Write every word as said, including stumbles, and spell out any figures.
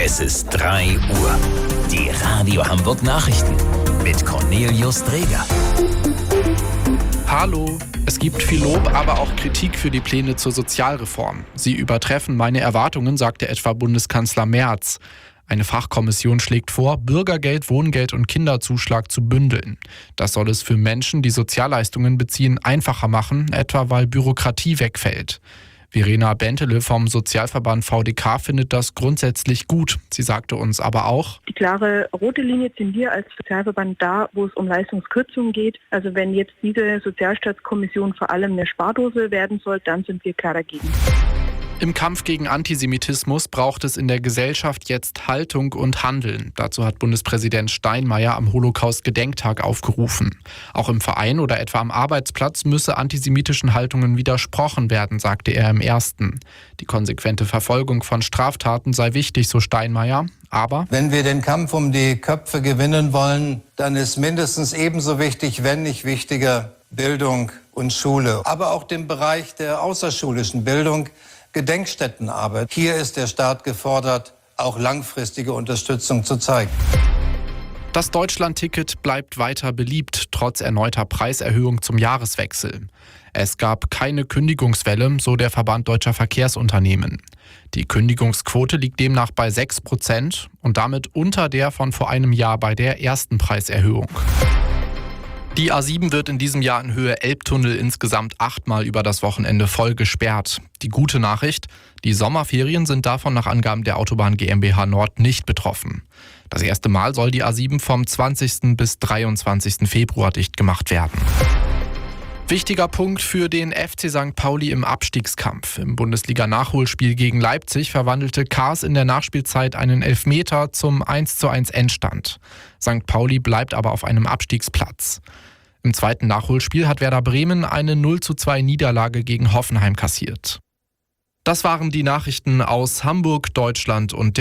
Es ist drei Uhr. Die Radio Hamburg Nachrichten mit Cornelius Dreger. Hallo. Es gibt viel Lob, aber auch Kritik für die Pläne zur Sozialreform. Sie übertreffen meine Erwartungen, sagte etwa Bundeskanzler Merz. Eine Fachkommission schlägt vor, Bürgergeld, Wohngeld und Kinderzuschlag zu bündeln. Das soll es für Menschen, die Sozialleistungen beziehen, einfacher machen, etwa weil Bürokratie wegfällt. Verena Bentele vom Sozialverband V D K findet das grundsätzlich gut. Sie sagte uns aber auch: Die klare rote Linie ziehen wir als Sozialverband da, wo es um Leistungskürzungen geht. Also wenn jetzt diese Sozialstaatskommission vor allem eine Spardose werden soll, dann sind wir klar dagegen. Im Kampf gegen Antisemitismus braucht es in der Gesellschaft jetzt Haltung und Handeln. Dazu hat Bundespräsident Steinmeier am Holocaust-Gedenktag aufgerufen. Auch im Verein oder etwa am Arbeitsplatz müsse antisemitischen Haltungen widersprochen werden, sagte er im Ersten. Die konsequente Verfolgung von Straftaten sei wichtig, so Steinmeier. Aber wenn wir den Kampf um die Köpfe gewinnen wollen, dann ist mindestens ebenso wichtig, wenn nicht wichtiger, Bildung und Schule. Aber auch den Bereich der außerschulischen Bildung, Gedenkstättenarbeit. Hier ist der Staat gefordert, auch langfristige Unterstützung zu zeigen. Das Deutschland-Ticket bleibt weiter beliebt, trotz erneuter Preiserhöhung zum Jahreswechsel. Es gab keine Kündigungswelle, so der Verband Deutscher Verkehrsunternehmen. Die Kündigungsquote liegt demnach bei sechs Prozent und damit unter der von vor einem Jahr bei der ersten Preiserhöhung. Die A sieben wird in diesem Jahr in Höhe Elbtunnel insgesamt achtmal über das Wochenende voll gesperrt. Die gute Nachricht: Die Sommerferien sind davon nach Angaben der Autobahn GmbH Nord nicht betroffen. Das erste Mal soll die A sieben vom zwanzigsten bis dreiundzwanzigsten Februar dicht gemacht werden. Wichtiger Punkt für den F C Sankt Pauli im Abstiegskampf. Im Bundesliga-Nachholspiel gegen Leipzig verwandelte Kaas in der Nachspielzeit einen Elfmeter zum eins zu eins Endstand. Sankt Pauli bleibt aber auf einem Abstiegsplatz. Im zweiten Nachholspiel hat Werder Bremen eine null zu zwei Niederlage gegen Hoffenheim kassiert. Das waren die Nachrichten aus Hamburg, Deutschland und der